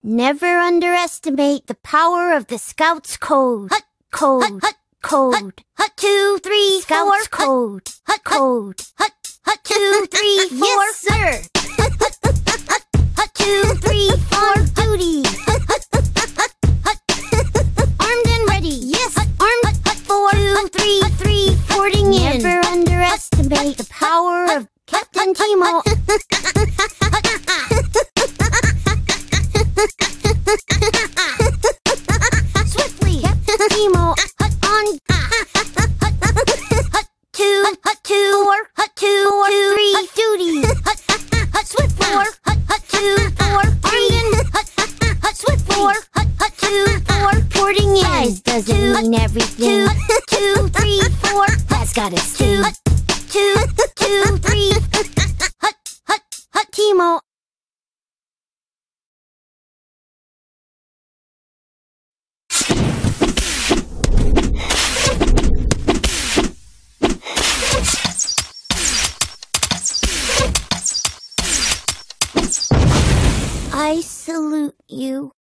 Never underestimate the power of the Scouts Code. Code. Code. 2, 3, Scouts Code. Code. 2, 3, 4. Yes, sir. 2, 3, 4. Duty. Armed and ready. Yes. Armed. 4, 2, 3, 3. Porting in. Never underestimate the power of Captain Teemo. Swiftly. Captain Teemo. On. 2, 2, 4, 2, 3. Duty. Swift 4, 2, 4, 3. Swift 4, 2, 4. Porting in. Size doesn't mean everything. 2, 3, 4. That's got us too. 2, 2, 3. Teemo. I salute you.